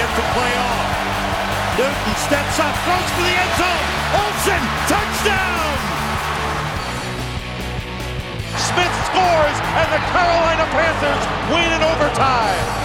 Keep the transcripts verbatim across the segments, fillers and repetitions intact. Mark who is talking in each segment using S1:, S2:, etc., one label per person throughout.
S1: start to play off. Newton steps up, throws for the end zone. Olsen, touchdown! Smith scores, and the Carolina Panthers win in overtime.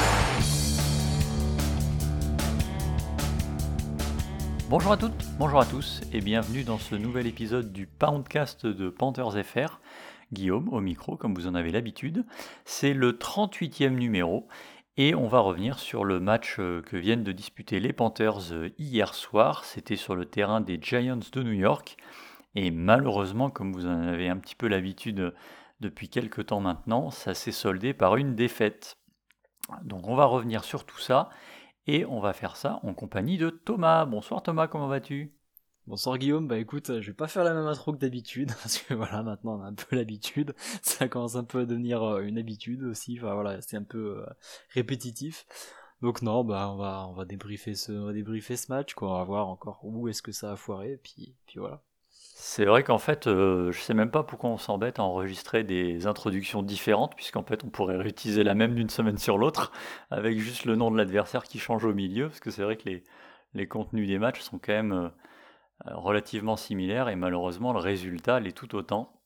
S2: Bonjour à toutes, bonjour à tous, et bienvenue dans ce nouvel épisode du Poundcast de Panthers F R. Guillaume au micro, comme vous en avez l'habitude. C'est le trente-huitième numéro, et on va revenir sur le match que viennent de disputer les Panthers hier soir. C'était sur le terrain des Giants de New York, et malheureusement, comme vous en avez un petit peu l'habitude depuis quelques temps maintenant, ça s'est soldé par une défaite. Donc on va revenir sur tout ça, et on va faire ça en compagnie de Thomas. Bonsoir Thomas, comment vas-tu ?
S3: Bonsoir Guillaume, bah écoute, je vais pas faire la même intro que d'habitude, parce que voilà, maintenant on a un peu l'habitude, ça commence un peu à devenir une habitude aussi, enfin voilà, c'est un peu euh, répétitif. Donc non, bah on va on va débriefer ce on va débriefer ce match, quoi, on va voir encore où est-ce que ça a foiré, puis puis voilà.
S2: C'est vrai qu'en fait, euh, je sais même pas pourquoi on s'embête à enregistrer des introductions différentes, puisqu'en fait on pourrait réutiliser la même d'une semaine sur l'autre, avec juste le nom de l'adversaire qui change au milieu, parce que c'est vrai que les, les contenus des matchs sont quand même euh, relativement similaires, et malheureusement le résultat l'est tout autant.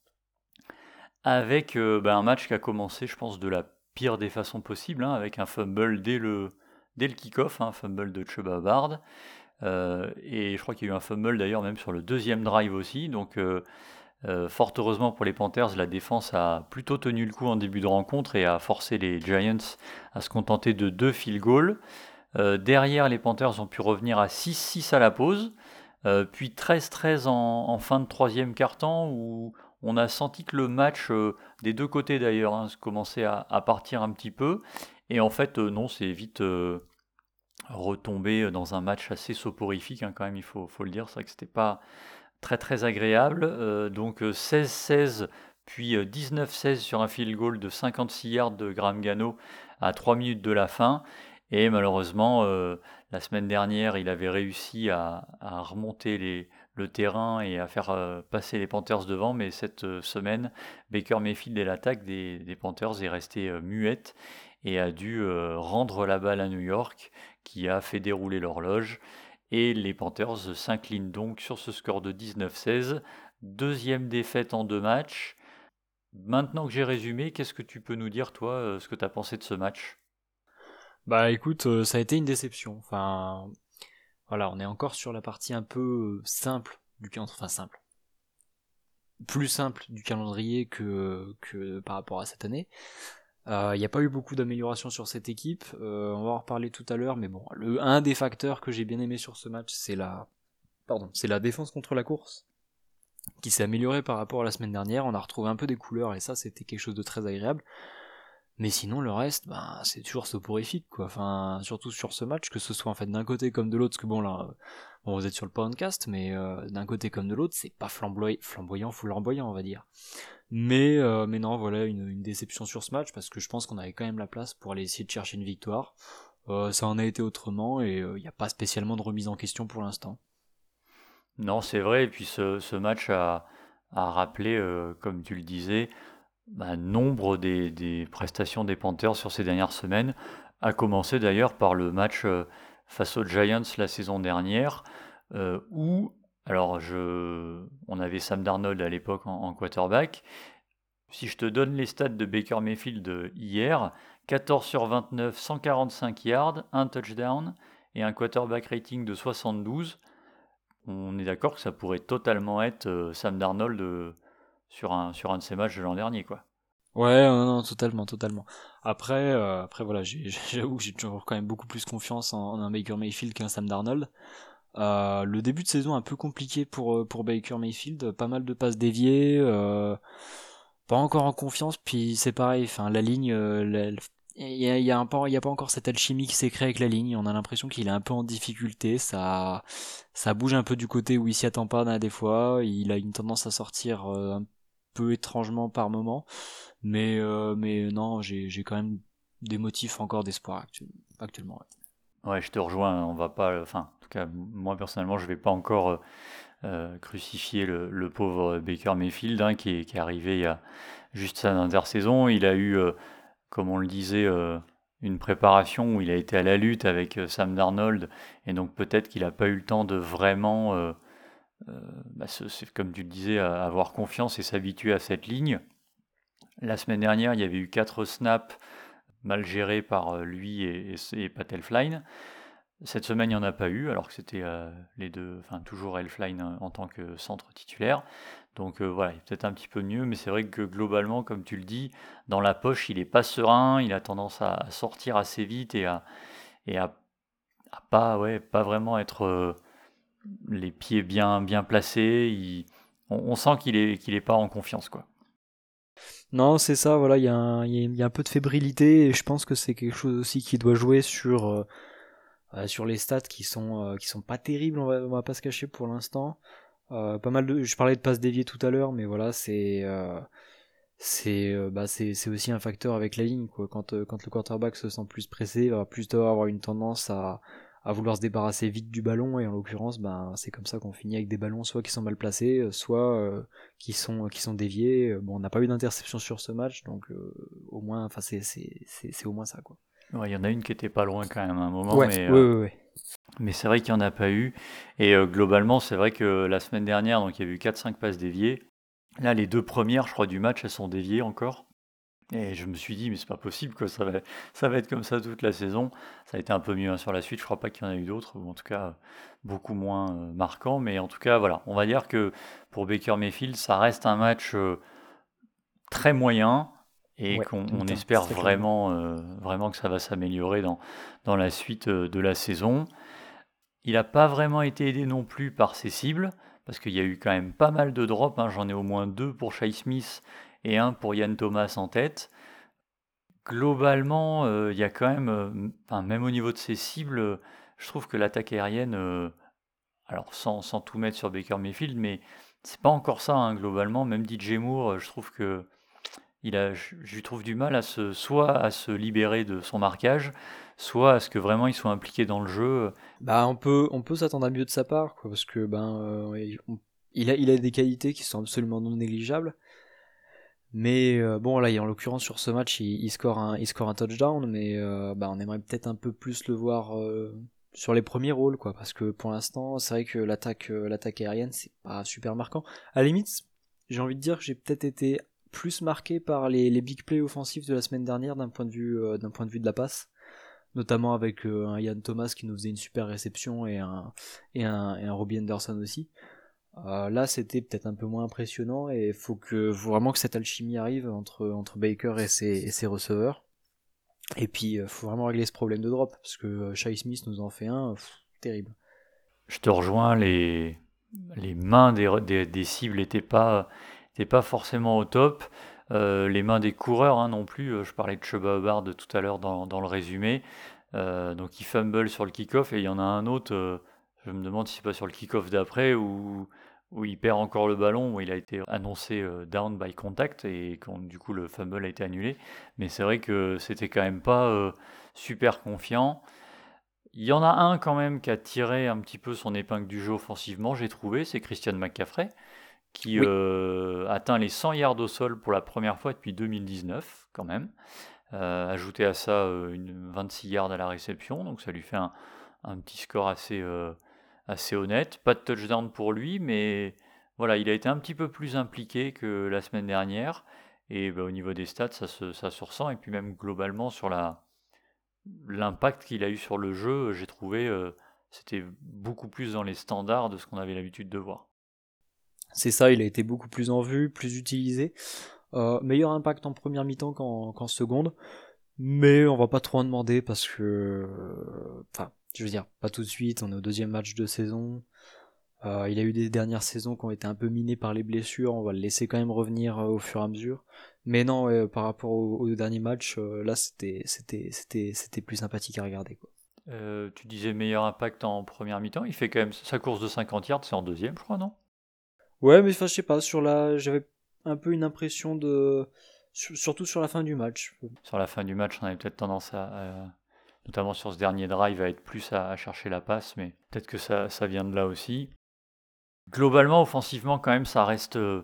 S2: Avec euh, bah, un match qui a commencé, je pense, de la pire des façons possibles, hein, avec un fumble dès le, dès le kick-off, hein, un fumble de Chuba Bard. Euh, et je crois qu'il y a eu un fumble d'ailleurs même sur le deuxième drive aussi, donc euh, euh, fort heureusement pour les Panthers, la défense a plutôt tenu le coup en début de rencontre et a forcé les Giants à se contenter de deux field goals. Euh, derrière, les Panthers ont pu revenir à six six à la pause, euh, puis treize treize en, en fin de troisième quart-temps, où on a senti que le match, euh, des deux côtés d'ailleurs, hein, commençait à, à partir un petit peu, et en fait euh, non, c'est vite... Euh, retombé dans un match assez soporifique, hein, quand même, il faut, faut le dire. C'est vrai que c'était pas très très agréable. Euh, donc seize seize, puis dix-neuf seize sur un field goal de cinquante-six yards de Graham Gano à trois minutes de la fin. Et malheureusement, euh, la semaine dernière, il avait réussi à, à remonter les, le terrain et à faire euh, passer les Panthers devant. Mais cette euh, semaine, Baker Mayfield et l'attaque des, des Panthers est restée euh, muette et a dû euh, rendre la balle à New York, qui a fait dérouler l'horloge, et les Panthers s'inclinent donc sur ce score de dix-neuf seize, deuxième défaite en deux matchs. Maintenant que j'ai résumé, qu'est-ce que tu peux nous dire, toi, euh, ce que tu as pensé de ce match ?
S3: Bah écoute, euh, ça a été une déception, enfin voilà, on est encore sur la partie un peu simple du calendrier, enfin simple, plus simple du calendrier que, que par rapport à cette année. Il euh, n'y a pas eu beaucoup d'améliorations sur cette équipe, euh, on va en reparler tout à l'heure, mais bon, le, un des facteurs que j'ai bien aimé sur ce match, c'est la, pardon, c'est la défense contre la course, qui s'est améliorée par rapport à la semaine dernière, on a retrouvé un peu des couleurs, et ça c'était quelque chose de très agréable. Mais sinon, le reste, ben, c'est toujours soporifique, quoi. Enfin, surtout sur ce match, que ce soit en fait d'un côté comme de l'autre, parce que bon, là, bon, vous êtes sur le podcast, mais euh, d'un côté comme de l'autre, c'est pas flamboy- flamboyant, flamboyant, on va dire. Mais, euh, mais non, voilà, une, une déception sur ce match, parce que je pense qu'on avait quand même la place pour aller essayer de chercher une victoire. Euh, ça en a été autrement, et il euh, n'y a pas spécialement de remise en question pour l'instant.
S2: Non, c'est vrai, et puis ce, ce match a, a rappelé, euh, comme tu le disais, bah, nombre des, des prestations des Panthers sur ces dernières semaines, a commencé d'ailleurs par le match euh, face aux Giants la saison dernière, euh, où, alors je, on avait Sam Darnold à l'époque en, en quarterback. Si je te donne les stats de Baker Mayfield hier, quatorze sur vingt-neuf, cent quarante-cinq yards, un touchdown et un quarterback rating de soixante-douze, on est d'accord que ça pourrait totalement être euh, Sam Darnold euh, sur, un, sur un de ses matchs de l'an dernier, quoi.
S3: Ouais, non, non, totalement, totalement. Après, euh, après voilà, j'ai- j'avoue que j'ai toujours quand même beaucoup plus confiance en, en un Baker Mayfield qu'un Sam Darnold. Euh, le début de saison un peu compliqué pour euh, pour Baker Mayfield, pas mal de passes déviées, euh, pas encore en confiance. Puis c'est pareil, enfin la ligne, euh, la- il y a, il y a un pas, il y a pas encore cette alchimie qui s'est créée avec la ligne. On a l'impression qu'il est un peu en difficulté. Ça ça bouge un peu du côté où il s'y attend pas des fois. Il a une tendance à sortir euh, un peu étrangement par moment. Mais euh, mais non, j'ai j'ai quand même des motifs encore d'espoir actu- actuellement. Ouais.
S2: Ouais, je te rejoins, on va pas, enfin, en tout cas, moi personnellement, je vais pas encore euh, euh, crucifier le, le pauvre Baker Mayfield, hein, qui est, qui est arrivé il y a juste sa intersaison. Il a eu, euh, comme on le disait, euh, une préparation où il a été à la lutte avec euh, Sam Darnold, et donc peut-être qu'il n'a pas eu le temps de vraiment, euh, euh, bah, c'est, c'est comme tu le disais, avoir confiance et s'habituer à cette ligne. La semaine dernière, il y avait eu quatre snaps mal gérés par euh, lui et, et, et Pat Elflein. Cette semaine, il n'y en a pas eu, alors que c'était euh, les deux, enfin toujours Elflein euh, en tant que centre titulaire. Donc euh, voilà, il est peut-être un petit peu mieux, mais c'est vrai que globalement, comme tu le dis, dans la poche, il n'est pas serein, il a tendance à, à sortir assez vite et à, et à, à pas, ouais, pas vraiment être euh, les pieds bien, bien placés. Il, on, on sent qu'il est, qu'il est pas en confiance, quoi.
S3: Non, c'est ça, voilà, il y, a un- il y a- il y a un peu de fébrilité et je pense que c'est quelque chose aussi qui doit jouer sur, euh, euh, sur les stats qui sont, euh, qui sont pas terribles, on va, on va pas se cacher pour l'instant. Euh, pas mal de, je parlais de passes déviées tout à l'heure, mais voilà, c'est, euh, c'est, euh, bah, c'est, c'est aussi un facteur avec la ligne, quoi. Quand, euh, quand le quarterback se sent plus pressé, il va plus avoir une tendance à, à vouloir se débarrasser vite du ballon, et en l'occurrence, ben, c'est comme ça qu'on finit avec des ballons soit qui sont mal placés, euh, soit euh, qui sont qui sont déviés. Bon, on n'a pas eu d'interception sur ce match, donc euh, au moins, enfin, c'est, c'est, c'est, c'est au moins ça, quoi.
S2: Ouais, il y en a une qui était pas loin quand même à un moment,
S3: Ouais,
S2: mais,
S3: ouais,
S2: euh,
S3: ouais, ouais.
S2: mais c'est vrai qu'il n'y en a pas eu. Et euh, globalement, c'est vrai que la semaine dernière, donc il y a eu quatre cinq passes déviées. Là, les deux premières, je crois, du match, elles sont déviées encore. Et je me suis dit, mais c'est pas possible, quoi. Ça va, ça va être comme ça toute la saison. Ça a été un peu mieux hein, sur la suite. Je crois pas qu'il y en a eu d'autres, ou en tout cas beaucoup moins euh, marquants. Mais en tout cas, voilà, on va dire que pour Baker Mayfield, ça reste un match euh, très moyen et
S3: Ouais,
S2: qu'on on
S3: putain,
S2: espère
S3: très clairement.
S2: vraiment, euh, vraiment que ça va s'améliorer dans, dans la suite euh, de la saison. Il n'a pas vraiment été aidé non plus par ses cibles, parce qu'il y a eu quand même pas mal de drops. Hein. J'en ai au moins deux pour Shai Smith et un pour Ian Thomas en tête. Globalement, euh, il y a quand même, euh, enfin, même au niveau de ses cibles, euh, je trouve que l'attaque aérienne, euh, alors sans, sans tout mettre sur Baker Mayfield, mais c'est pas encore ça, hein, globalement. Même D J Moore, euh, je trouve que il a, je, je lui trouve du mal à se, soit à se libérer de son marquage, soit à ce que vraiment il soit impliqué dans le jeu.
S3: Bah, on peut, on peut s'attendre à mieux de sa part, quoi, parce que ben, euh, il- on- il a, il a des qualités qui sont absolument non négligeables. Mais euh, bon, là, en l'occurrence, sur ce match, il, il score un, il score un touchdown, mais euh, bah, on aimerait peut-être un peu plus le voir euh, sur les premiers rôles, quoi, parce que pour l'instant, c'est vrai que l'attaque, euh, l'attaque aérienne, c'est pas super marquant. À la limite, j'ai envie de dire que j'ai peut-être été plus marqué par les, les big plays offensifs de la semaine dernière d'un point de vue, euh, d'un point de vue de la passe, notamment avec euh, un Ian Thomas qui nous faisait une super réception et un, et un, et un Robbie Anderson aussi. Euh, là, c'était peut-être un peu moins impressionnant et il faut que faut vraiment que cette alchimie arrive entre, entre Baker et ses, et ses receveurs. Et puis, il faut vraiment régler ce problème de drop parce que euh, Shai Smith nous en fait un pff, terrible.
S2: Je te rejoins, les, les mains des, des, des cibles n'étaient pas, étaient pas forcément au top. Euh, les mains des coureurs hein, non plus. Euh, Je parlais de Chuba Hubbard tout à l'heure dans, dans le résumé. Euh, donc il fumble sur le kick-off et il y en a un autre. Euh, je me demande si c'est pas sur le kick-off d'après où, où il perd encore le ballon, où il a été annoncé euh, down by contact et quand du coup le fumble a été annulé. Mais c'est vrai que c'était quand même pas euh, super confiant. Il y en a un quand même qui a tiré un petit peu son épingle du jeu offensivement, j'ai trouvé, c'est Christian McCaffrey, qui
S3: Oui,
S2: euh, atteint les cent yards au sol pour la première fois depuis deux mille dix-neuf, quand même. Euh, ajouté à ça euh, une vingt-six yards à la réception, donc ça lui fait un, un petit score assez, euh, assez honnête. Pas de touchdown pour lui, mais voilà, il a été un petit peu plus impliqué que la semaine dernière. Et bah, au niveau des stats, ça se, ça se ressent. Et puis même globalement sur la, l'impact qu'il a eu sur le jeu, j'ai trouvé, euh, c'était beaucoup plus dans les standards de ce qu'on avait l'habitude de voir.
S3: c'est ça, il a été beaucoup plus en vue, plus utilisé. Euh, meilleur impact en première mi-temps qu'en, qu'en seconde. Mais on va pas trop en demander parce que... euh, Enfin, je veux dire, pas tout de suite, on est au deuxième match de saison. Euh, il a eu des dernières saisons qui ont été un peu minées par les blessures, on va le laisser quand même revenir euh, au fur et à mesure. Mais non, ouais, par rapport au, au dernier match, euh, là c'était c'était c'était c'était plus sympathique à regarder, quoi.
S2: Euh, tu disais meilleur impact en première mi-temps, il fait quand même sa course de cinquante yards, c'est en deuxième, je crois, non?
S3: Ouais, mais enfin, je sais pas, sur la, j'avais un peu une impression de, sur- surtout sur la fin du match.
S2: Sur la fin du match, on avait peut-être tendance à, à- notamment sur ce dernier drive, à être plus à, à chercher la passe, mais peut-être que ça, ça vient de là aussi. Globalement, offensivement, quand même, ça reste euh,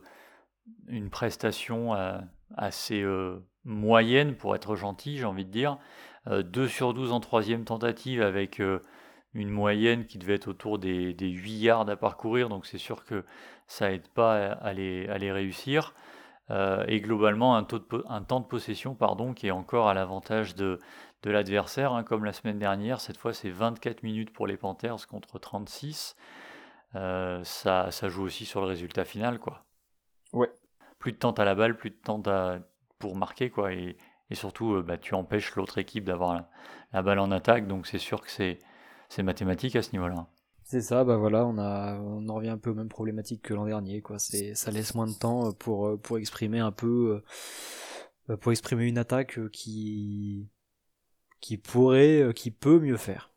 S2: une prestation euh, assez euh, moyenne, pour être gentil, j'ai envie de dire. euh, deux sur douze en troisième tentative avec euh, une moyenne qui devait être autour des, des huit yards à parcourir, donc c'est sûr que ça aide pas à, à les, à les réussir. Euh, et globalement, un, taux de po- un temps de possession pardon, qui est encore à l'avantage de, de l'adversaire, hein, comme la semaine dernière. Cette fois, c'est vingt-quatre minutes pour les Panthers contre trente-six. Euh, ça, ça joue aussi sur le résultat final, quoi.
S3: Ouais.
S2: Plus de temps à la balle, plus de temps à- pour marquer, quoi. Et, et surtout, euh, bah, tu empêches l'autre équipe d'avoir la, la balle en attaque, donc c'est sûr que c'est, c'est mathématique à ce niveau-là.
S3: C'est ça, bah voilà, on a, on en revient un peu aux mêmes problématiques que l'an dernier, quoi. C'est, ça laisse moins de temps pour, euh, pour exprimer un peu, euh, pour exprimer une attaque euh, qui, qui pourrait, euh, qui peut mieux faire.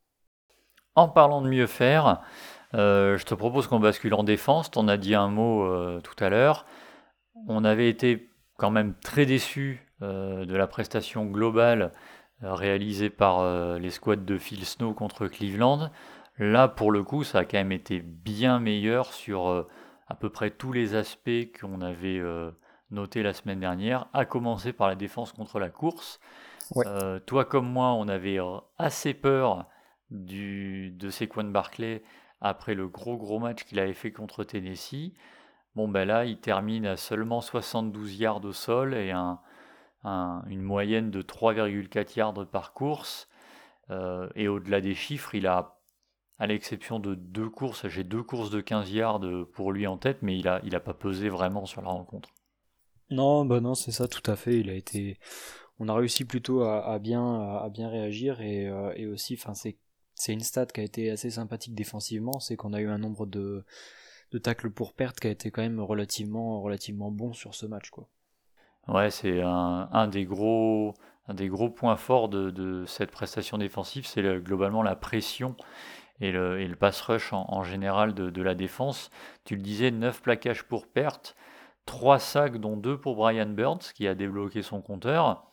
S2: En parlant de mieux faire, euh, je te propose qu'on bascule en défense. T'en as dit un mot euh, tout à l'heure. On avait été quand même très déçus euh, de la prestation globale euh, réalisée par euh, les squads de Phil Snow contre Cleveland. Là, pour le coup, ça a quand même été bien meilleur sur euh, à peu près tous les aspects qu'on avait euh, notés la semaine dernière, à commencer par la défense contre la course.
S3: Ouais.
S2: Euh, toi comme moi, on avait euh, assez peur du, de Saquon Barkley après le gros gros match qu'il avait fait contre Tennessee. Bon, ben là, il termine à seulement soixante-douze yards au sol et un, un- une moyenne de trois virgule quatre yards par course. Euh, et au-delà des chiffres, il a, à l'exception de deux courses, j'ai deux courses de quinze yards pour lui en tête, mais il a, il a pas pesé vraiment sur la rencontre.
S3: Non, bah non, c'est ça, tout à fait. Il a été, on a réussi plutôt à, à bien, à, à bien réagir et, euh, et aussi, enfin, c'est, c'est une stat qui a été assez sympathique défensivement, c'est qu'on a eu un nombre de, de tacles pour perte qui a été quand même relativement, relativement bon sur ce match, quoi.
S2: Ouais, c'est un, un des gros, un des gros points forts de, de cette prestation défensive, c'est le- globalement la pression et le, et le pass rush en, en général de, de la défense. Tu le disais, neuf plaquages pour perte, trois sacs dont deux pour Brian Burns qui a débloqué son compteur.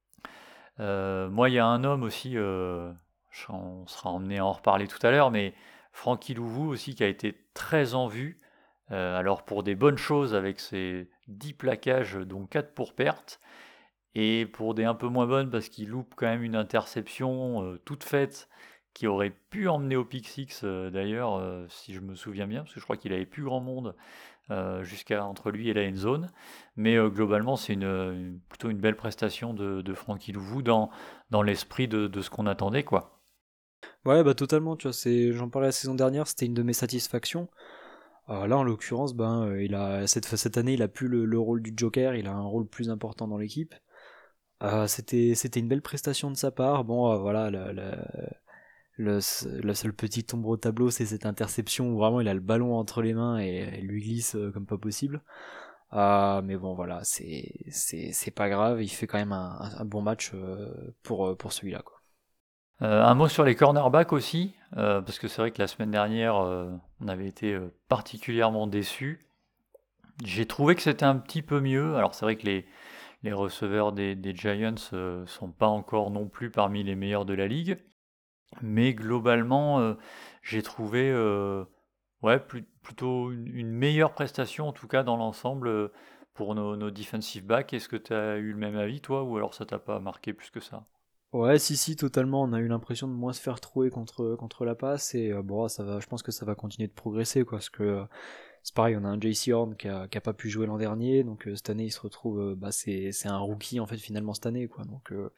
S2: Euh, moi, il y a un homme aussi, euh, je- on sera emmené à en reparler tout à l'heure, mais Francky Louvou aussi qui a été très en vue. Euh, alors pour des bonnes choses avec ses dix plaquages, dont quatre pour perte, et pour des un peu moins bonnes parce qu'il loupe quand même une interception euh, toute faite qui aurait pu emmener au pick six euh, d'ailleurs, euh, si je me souviens bien, parce que je crois qu'il avait plus grand monde euh, jusqu'à entre lui et la end zone. Mais euh, globalement, c'est une, une- plutôt une belle prestation de, de Francky Louvou dans, dans l'esprit de, de ce qu'on attendait, quoi.
S3: Ouais, bah totalement, tu vois, c'est, j'en parlais la saison dernière, c'était une de mes satisfactions. Euh, là, en l'occurrence, ben, euh, il a, cette, cette année, il a plus le, le rôle du Joker, il a un rôle plus important dans l'équipe. Euh, c'était, c'était une belle prestation de sa part. Bon, euh, voilà, le, le, le, le seul petit ombre au tableau, c'est cette interception où vraiment il a le ballon entre les mains et il lui glisse euh, comme pas possible. Euh, mais bon, voilà, c'est, c'est, c'est pas grave, il fait quand même un, un bon match euh, pour, euh, pour celui-là, quoi.
S2: Euh, un mot sur les cornerbacks aussi, euh, parce que c'est vrai que la semaine dernière, euh, on avait été euh, particulièrement déçus. J'ai trouvé que c'était un petit peu mieux. Alors c'est vrai que les, les receveurs des, des Giants ne sont pas encore non plus parmi les meilleurs de la ligue. Mais globalement, euh, j'ai trouvé euh, ouais, plus- plutôt une, une meilleure prestation, en tout cas dans l'ensemble, euh, pour nos, nos defensive backs. Est-ce que tu as eu le même avis, toi, ou alors ça t'a pas marqué plus que ça?
S3: Ouais, si, si, totalement. On a eu l'impression de moins se faire trouer contre, contre la passe et euh, bon, ça va, je pense que ça va continuer de progresser, quoi, parce que euh, c'est pareil, on a un J C Horn qui a, qui a pas pu jouer l'an dernier, donc euh, cette année il se retrouve, euh, bah, c'est, c'est un rookie en fait finalement cette année, quoi, donc euh,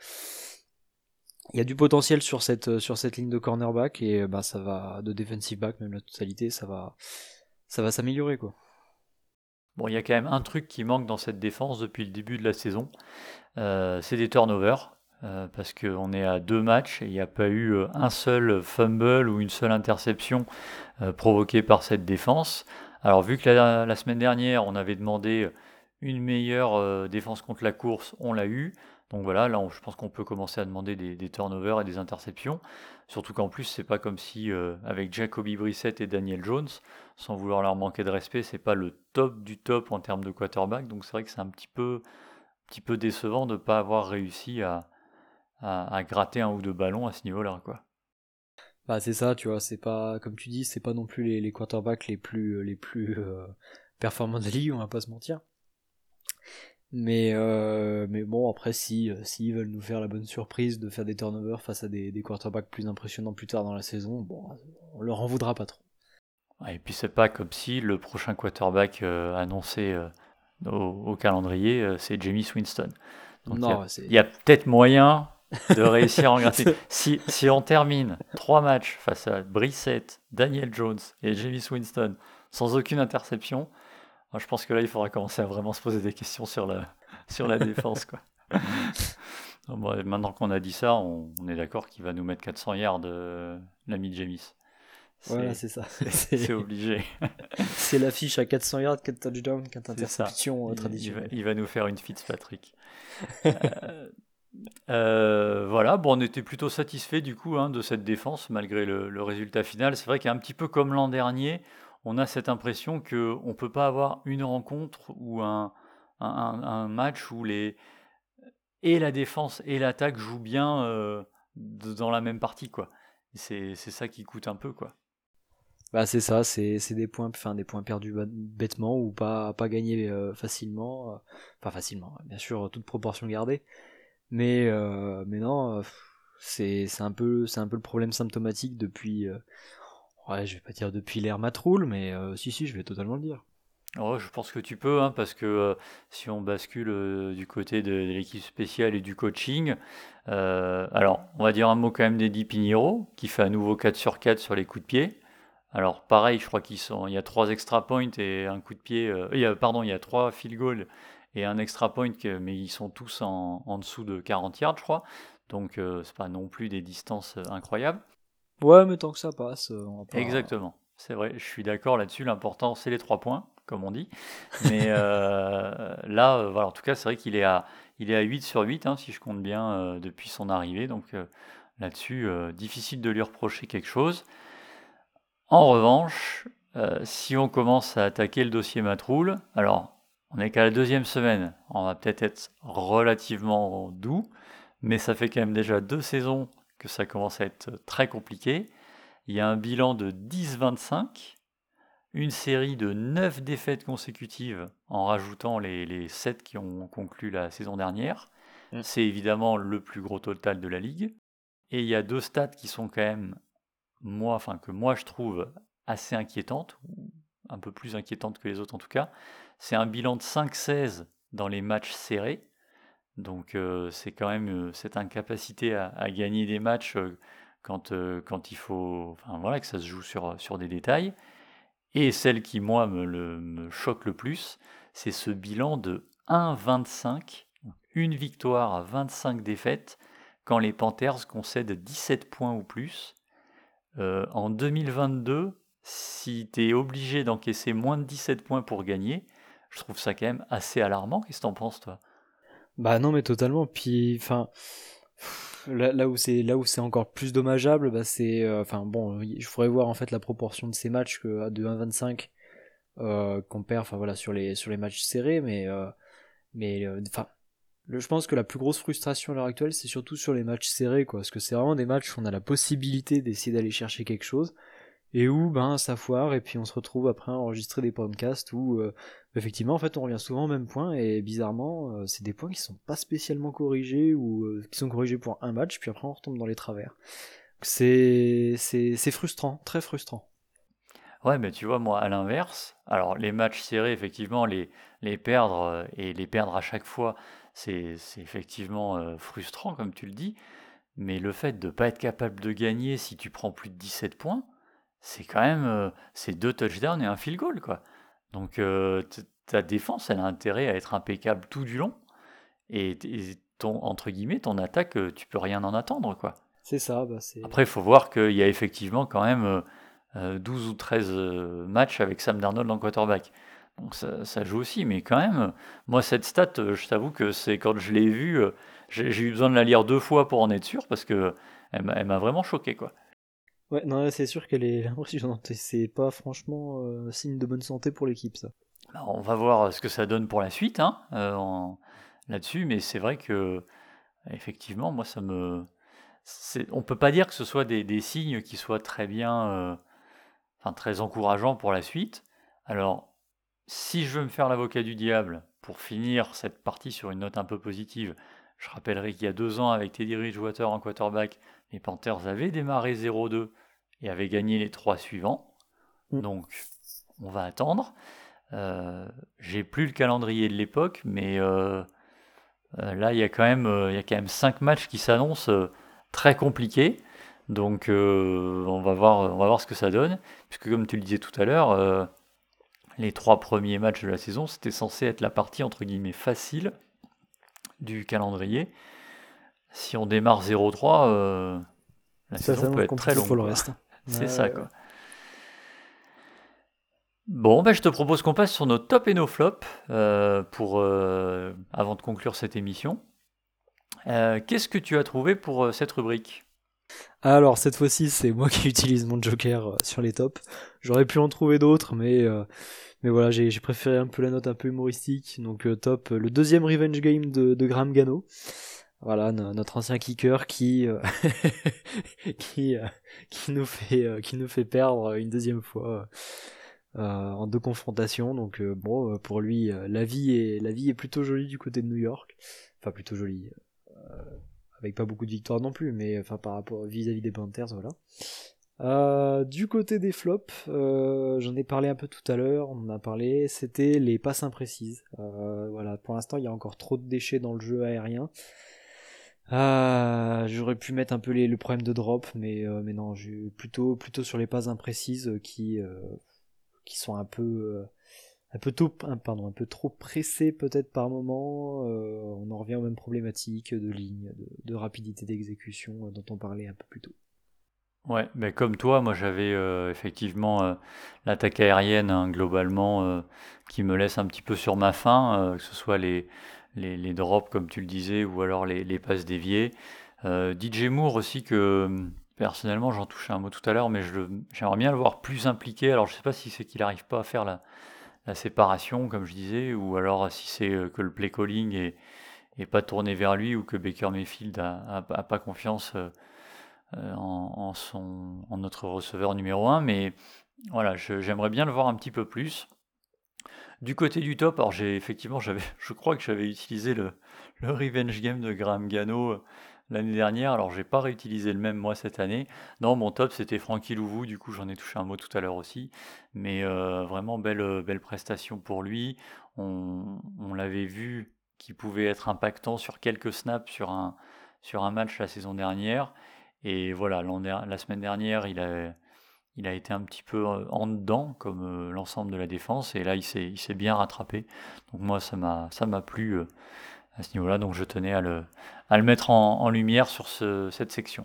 S3: il y a du potentiel sur cette, euh, sur cette ligne de cornerback et euh, bah ça va, de defensive back, même la totalité, ça va, ça va s'améliorer, quoi.
S2: Bon, il y a quand même un truc qui manque dans cette défense depuis le début de la saison, euh, c'est des turnovers. Euh, parce qu'on est à deux matchs et il n'y a pas eu euh, un seul fumble ou une seule interception euh, provoquée par cette défense. Alors vu que la, la semaine dernière on avait demandé une meilleure euh, défense contre la course, on l'a eu. Donc voilà, là on- je pense qu'on peut commencer à demander des, des turnovers et des interceptions. Surtout qu'en plus c'est pas comme si euh, avec Jacoby Brissett et Daniel Jones, sans vouloir leur manquer de respect, c'est pas le top du top en termes de quarterback. Donc c'est vrai que c'est un petit peu, petit peu décevant de ne pas avoir réussi à, à, à gratter un ou deux ballons à ce niveau-là, quoi.
S3: Bah c'est ça, tu vois, c'est pas, comme tu dis, c'est pas non plus les, les quarterbacks les plus, les plus euh, performants de la ligue, on va pas se mentir. Mais, euh, mais bon, après, si euh, s'ils veulent nous faire la bonne surprise de faire des turnovers face à des, des quarterbacks plus impressionnants plus tard dans la saison, bon, on leur en voudra pas trop.
S2: Ouais, et puis c'est pas comme si le prochain quarterback euh, annoncé euh, au, au calendrier, euh, c'est Jameis Winston. Donc il y a,
S3: Non, c'est...
S2: y a peut-être moyen de réussir en gratter. Si, si on termine trois matchs face à Brissett, Daniel Jones et Jameis Winston sans aucune interception, moi, je pense que là il faudra commencer à vraiment se poser des questions sur la, sur la défense, quoi. Bon, maintenant qu'on a dit ça, on, on est d'accord qu'il va nous mettre quatre cents yards, euh, l'ami Jameis. C'est,
S3: Voilà, c'est ça.
S2: c'est,
S3: C'est,
S2: c'est obligé.
S3: c'est l'affiche à quatre cents yards, quatre touchdowns, quatre
S2: C'est ça.
S3: interceptions euh,
S2: Il, il, va,
S3: traditionnelles.
S2: il va nous faire une Fitzpatrick. euh, euh, voilà, bon, on était plutôt satisfait du coup hein, de cette défense malgré le, le résultat final. C'est vrai qu'un petit peu comme l'an dernier, on a cette impression qu'on ne peut pas avoir une rencontre ou un, un, un match où les, et la défense et l'attaque jouent bien euh, dans la même partie, quoi. C'est, c'est ça qui coûte un peu, quoi.
S3: Bah c'est ça, c'est, c'est des points, enfin des points perdus bêtement ou pas pas gagnés euh, facilement, euh, enfin facilement, bien sûr toute proportion gardée, mais euh, mais non, euh, c'est c'est un peu c'est un peu le problème symptomatique depuis, euh, ouais je vais pas dire depuis l'ère Matroul, mais euh, si si je vais totalement le dire.
S2: Oh, je pense que tu peux, hein, parce que euh, si on bascule euh, du côté de, de l'équipe spéciale et du coaching, euh, alors on va dire un mot quand même d'Eddie Pinheiro, qui fait à nouveau quatre sur quatre sur les coups de pied. Alors pareil, je crois qu'il y a trois extra points et un coup de pied, euh, il y a, pardon, il y a trois field goals et un extra point, que- mais ils sont tous en, en dessous de quarante yards, je crois. Donc euh, c'est pas non plus des distances euh, incroyables.
S3: Ouais, mais tant que ça passe, euh, on va pas.
S2: Exactement, c'est vrai, je suis d'accord là-dessus. L'important, c'est les trois points, comme on dit. Mais euh, là, euh, voilà, en tout cas, c'est vrai qu'il est à, il est à huit sur huit, hein, si je compte bien, euh, depuis son arrivée. Donc euh, là-dessus, euh, difficile de lui reprocher quelque chose. En revanche, euh, si on commence à attaquer le dossier Matroul, alors on n'est qu'à la deuxième semaine, on va peut-être être relativement doux, mais ça fait quand même déjà deux saisons que ça commence à être très compliqué. Il y a un bilan de dix vingt-cinq, une série de neuf défaites consécutives en rajoutant les, les sept qui ont conclu la saison dernière.
S3: Mm.
S2: C'est évidemment le plus gros total de la ligue. Et il y a deux stats qui sont quand même, moi, enfin que moi je trouve assez inquiétantes, ou un peu plus inquiétantes que les autres en tout cas. C'est un bilan de cinq seize dans les matchs serrés. Donc euh, c'est quand même euh, cette incapacité à, à gagner des matchs euh, quand, euh, quand il faut, enfin voilà, que ça se joue sur, sur des détails. Et celle qui, moi, me, le, me choque le plus, c'est ce bilan de un vingt-cinq, une victoire à vingt-cinq défaites, quand les Panthers concèdent dix-sept points ou plus. Euh, en deux mille vingt-deux, si tu es obligé d'encaisser moins de dix-sept points pour gagner, je trouve ça quand même assez alarmant. Qu'est-ce que t'en penses, toi?
S3: Bah non, mais totalement. Puis, enfin, là, là où c'est là où c'est encore plus dommageable, bah c'est, euh, enfin bon, il faudrait voir en fait la proportion de ces matchs que de un vingt-cinq euh, qu'on perd, enfin voilà sur les sur les matchs serrés, mais euh, mais euh, enfin. Le- je pense que la plus grosse frustration à l'heure actuelle, c'est surtout sur les matchs serrés, quoi. Parce que c'est vraiment des matchs où on a la possibilité d'essayer d'aller chercher quelque chose, et où, ben, ça foire, et puis on se retrouve après à enregistrer des podcasts où, euh, effectivement, en fait, on revient souvent au même point, et bizarrement, euh, c'est des points qui sont pas spécialement corrigés, ou euh, qui sont corrigés pour un match, puis après on retombe dans les travers. C'est, c'est, c'est frustrant, très frustrant.
S2: Ouais, mais tu vois, moi, à l'inverse, alors les matchs serrés, effectivement, les, les perdre euh, et les perdre à chaque fois, c'est c'est effectivement euh, frustrant, comme tu le dis. Mais le fait de ne pas être capable de gagner si tu prends plus de dix-sept points, c'est quand même euh, c'est deux touchdowns et un field goal, quoi. Donc euh, t- ta défense, elle a intérêt à être impeccable tout du long. Et, et ton, entre guillemets, ton attaque, euh, tu peux rien en attendre, quoi.
S3: C'est ça, bah c'est...
S2: Après, il faut voir qu'il y a effectivement quand même euh, euh, douze ou treize euh, matchs avec Sam Darnold en quarterback. Donc ça, ça joue aussi, mais quand même, euh, moi cette stat, euh, je t'avoue que c'est quand je l'ai vue, euh, j'ai j'ai eu besoin de la lire deux fois pour en être sûr, parce que elle m'a elle m'a vraiment choqué, quoi.
S3: Ouais, non, c'est sûr qu'elle est impressionnante, et c'est pas franchement euh, signe de bonne santé pour l'équipe, ça.
S2: Alors, on va voir ce que ça donne pour la suite, hein, euh, en- là-dessus, mais c'est vrai que effectivement, moi ça me, c'est- on peut pas dire que ce soit des, des signes qui soient très bien, euh, enfin très encourageants pour la suite. Alors, si je veux me faire l'avocat du diable, pour finir cette partie sur une note un peu positive, je rappellerai qu'il y a deux ans, avec Teddy Bridgewater en quarterback, les Panthers avaient démarré zéro deux et avaient gagné les trois suivants.
S4: Mm.
S2: Donc, on va attendre. Euh, j'ai plus le calendrier de l'époque, mais euh, euh, là, il y a quand même, euh, il y a quand même cinq matchs qui s'annoncent euh, très compliqués. Donc, euh, on va voir, on va voir ce que ça donne. Puisque, comme tu le disais tout à l'heure, euh, les trois premiers matchs de la saison, c'était censé être la partie entre guillemets facile du calendrier. Si on démarre zéro trois, euh, la
S4: Ça
S2: saison
S4: s'annonce
S2: peut être très
S4: compliqué
S2: longue.
S4: pour le
S2: quoi.
S4: reste.
S2: C'est
S4: Ouais,
S2: ça,
S4: ouais,
S2: quoi.
S4: ouais.
S2: Bon, ben, je te propose qu'on passe sur nos tops et nos flops euh, pour, euh, avant de conclure cette émission. Euh, qu'est-ce que tu as trouvé pour euh, cette rubrique?
S4: Alors cette fois-ci, c'est moi qui utilise mon joker euh, sur les tops. J'aurais pu en trouver d'autres, mais euh, mais voilà, j'ai j'ai préféré un peu la note un peu humoristique. Donc euh, top, euh, le deuxième revenge game de, de Graham Gano. Voilà, no- notre ancien kicker qui euh, qui euh, qui nous fait euh, qui nous fait perdre une deuxième fois euh, en deux confrontations. Donc euh, bon, euh, pour lui, euh, la vie est la vie est plutôt jolie du côté de New York. Enfin plutôt jolie. euh, avec pas beaucoup de victoires non plus, mais enfin par rapport vis-à-vis des Panthers, voilà. Euh, du côté des flops, euh, j'en ai parlé un peu tout à l'heure, on en a parlé, c'était les passes imprécises. Euh, voilà, pour l'instant, il y a encore trop de déchets dans le jeu aérien. Euh, j'aurais pu mettre un peu les, le problème de drop, mais, euh, mais non, j'ai plutôt, plutôt sur les passes imprécises qui, euh, qui sont un peu, euh, un peu tôt, un, pardon, un peu trop pressées peut-être par moment. Euh, on en revient aux mêmes problématiques de ligne, de, de rapidité d'exécution euh, dont on parlait un peu plus tôt.
S2: Ouais, mais comme toi, moi j'avais euh, effectivement euh, l'attaque aérienne hein, globalement euh, qui me laisse un petit peu sur ma faim, euh, que ce soit les, les, les drops comme tu le disais ou alors les, les passes déviées. Euh, D J Moore aussi que euh, personnellement j'en touchais un mot tout à l'heure, mais je le- j'aimerais bien le voir plus impliqué. Alors je sais pas si c'est qu'il n'arrive pas à faire la, la séparation comme je disais, ou alors si c'est euh, que le play calling est, est pas tourné vers lui ou que Baker Mayfield a, a- a pas confiance. euh, euh, en, en son, en notre receveur numéro un, mais voilà, je- j'aimerais bien le voir un petit peu plus. Du côté du top, alors j'ai effectivement, j'avais, je crois que j'avais utilisé le, le Revenge Game de Graham Gano euh, l'année dernière, alors j'ai pas réutilisé le même moi cette année. Non, mon top c'était Frankie Louvou, du coup j'en ai touché un mot tout à l'heure aussi, mais euh, vraiment belle, euh, belle prestation pour lui. On, on l'avait vu qui pouvait être impactant sur quelques snaps sur un, sur un match la saison dernière. Et voilà, l'an der- la semaine dernière, il a, il a été un petit peu euh, en dedans, comme euh, l'ensemble de la défense, et là, il s'est, il s'est bien rattrapé. Donc moi, ça m'a, ça m'a plu euh, à ce niveau-là, donc je tenais à le, à le mettre en, en lumière sur ce- cette section.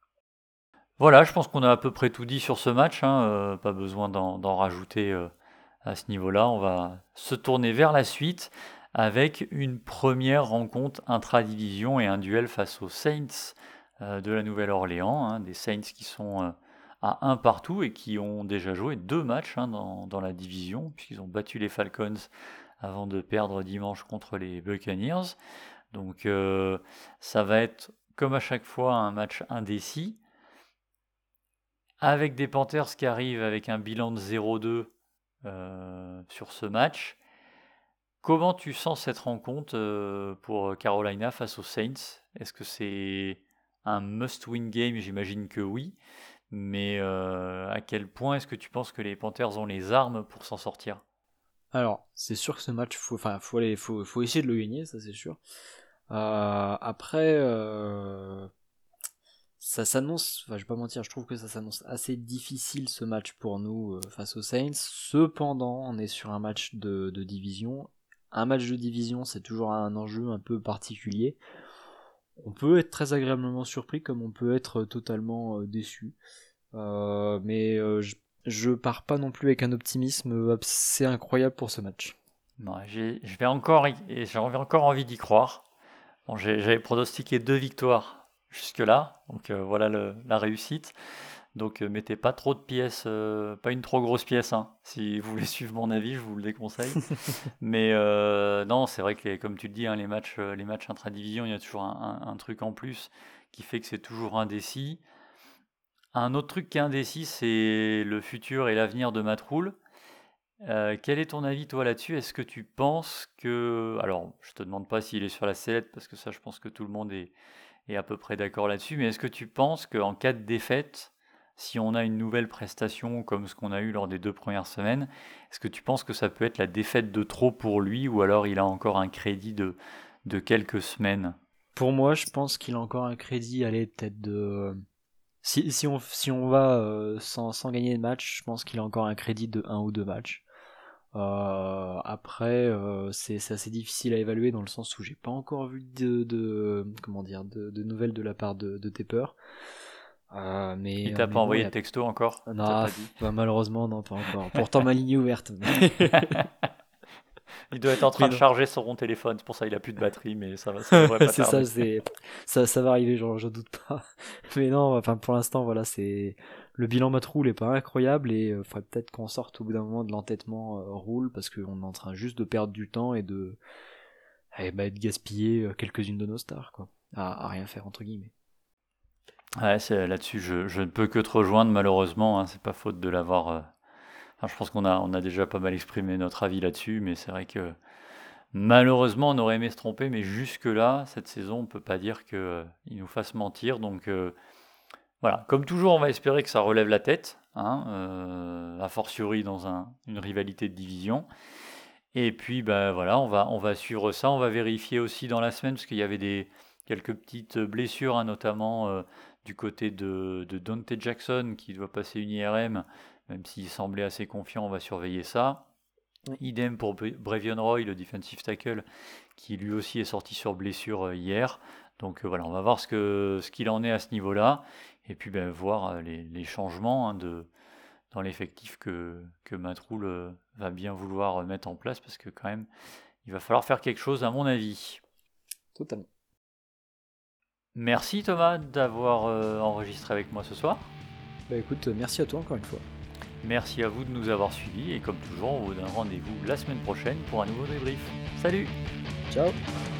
S2: Voilà, je pense qu'on a à peu près tout dit sur ce match, hein, euh, pas besoin d'en, d'en rajouter euh, à ce niveau-là. On va se tourner vers la suite avec une première rencontre intra-division et un duel face aux Saints euh, de la Nouvelle-Orléans, hein, des Saints qui sont euh, à un partout et qui ont déjà joué deux matchs hein, dans, dans la division, puisqu'ils ont battu les Falcons avant de perdre dimanche contre les Buccaneers. Donc euh, ça va être, comme à chaque fois, un match indécis, avec des Panthers qui arrivent avec un bilan de zéro deux euh, sur ce match. Comment tu sens cette rencontre euh, pour Carolina face aux Saints? Est-ce que c'est un must-win game? J'imagine que oui. Mais euh, à quel point est-ce que tu penses que les Panthers ont les armes pour s'en sortir?
S4: Alors, c'est sûr que ce match, faut, enfin, faut aller, faut, faut essayer de le gagner, ça c'est sûr. Euh, après, euh, ça s'annonce, enfin, je vais pas mentir, je trouve que ça s'annonce assez difficile ce match pour nous euh, face aux Saints. Cependant, on est sur un match de, de division. Un match de division, c'est toujours un enjeu un peu particulier. On peut être très agréablement surpris, comme on peut être totalement euh, déçu. Euh, mais euh, je, je pars pas non plus avec un optimisme assez incroyable pour ce match.
S2: Ouais, j'ai, je vais encore, y- et j'avais encore envie d'y croire. Bon, j'ai- j'avais pronostiqué deux victoires jusque-là, donc euh, voilà le- la réussite. Donc euh, mettez pas trop de pièces, euh, pas une trop grosse pièce, hein. Si vous voulez suivre mon avis, je vous le déconseille. Mais euh, non, c'est vrai que les- comme tu le dis, hein, les matchs, euh, les matchs intra-division, il y a toujours un, un- un truc en plus qui fait que c'est toujours indécis. Un autre truc qui est indécis, c'est le futur et l'avenir de Matt Rhule. Euh, quel est ton avis, toi, là-dessus? Est-ce que tu penses que... Alors, je te demande pas s'il est sur la sellette, parce que ça, je pense que tout le monde est, est à peu près d'accord là-dessus, mais est-ce que tu penses qu'en cas de défaite, si on a une nouvelle prestation comme ce qu'on a eu lors des deux premières semaines, est-ce que tu penses que ça peut être la défaite de trop pour lui, ou alors il a encore un crédit de, de quelques semaines?
S4: Pour moi, je pense qu'il a encore un crédit, allez, peut-être de... Si, si, on, si on va euh, sans, sans gagner de match, je pense qu'il a encore un crédit de un ou deux matchs. Euh, après, euh, c'est, c'est assez difficile à évaluer dans le sens où j'ai pas encore vu de, de comment dire de, de nouvelles de la part de, de Tepper. Euh, mais
S2: Il t'a
S4: mais
S2: pas
S4: bon,
S2: envoyé
S4: y a-
S2: de texto encore? Il t'a
S4: non,
S2: pas
S4: pff,
S2: dit?
S4: bah, malheureusement non, pas encore. Pourtant ma ligne est ouverte.
S2: Il doit être en train
S4: Mais
S2: de
S4: non.
S2: charger son téléphone, c'est pour ça qu'il a plus de batterie, mais ça va, ça devrait pas
S4: C'est
S2: tarder.
S4: ça, c'est ça, ça va arriver, j'en, j'en doute pas. Mais non, enfin pour l'instant, voilà, c'est le bilan Matroul est pas incroyable et euh, faudrait peut-être qu'on sorte au bout d'un moment de l'entêtement euh, roule parce qu'on est en train juste de perdre du temps et de et bah, de gaspiller euh, quelques-unes de nos stars, quoi, à, à rien faire entre guillemets.
S2: Ouais, c'est, là-dessus, je, je ne peux que te rejoindre, malheureusement, hein, c'est pas faute de l'avoir. euh, enfin, je pense qu'on a, on a déjà pas mal exprimé notre avis là-dessus, mais c'est vrai que malheureusement, on aurait aimé se tromper, mais jusque-là, cette saison, on peut pas dire qu'il nous fasse mentir. Donc euh, voilà, comme toujours, on va espérer que ça relève la tête, hein, euh, a fortiori dans un- une rivalité de division. Et puis, bah, voilà, on va, on va suivre ça. On va vérifier aussi dans la semaine, parce qu'il y avait des, quelques petites blessures, hein, notamment euh, du côté de, de Dante Jackson, qui doit passer une I R M, même s'il semblait assez confiant, on va surveiller ça.
S4: Oui.
S2: Idem pour Bre- Brevion Roy, le defensive tackle, qui lui aussi est sorti sur blessure euh, hier. Donc euh, voilà, on va voir ce, que, ce qu'il en est à ce niveau-là. Et puis ben, voir euh, les, les changements, hein, de, dans l'effectif que, que Matroul euh, va bien vouloir euh, mettre en place, parce que quand même, il va falloir faire quelque chose à mon avis.
S4: Totalement.
S2: Merci Thomas d'avoir euh, enregistré avec moi ce soir.
S4: Bah écoute, euh, merci à toi encore une fois.
S2: Merci à vous de nous avoir suivis et comme toujours, on vous donne rendez-vous la semaine prochaine pour un nouveau débrief. Salut!
S4: Ciao.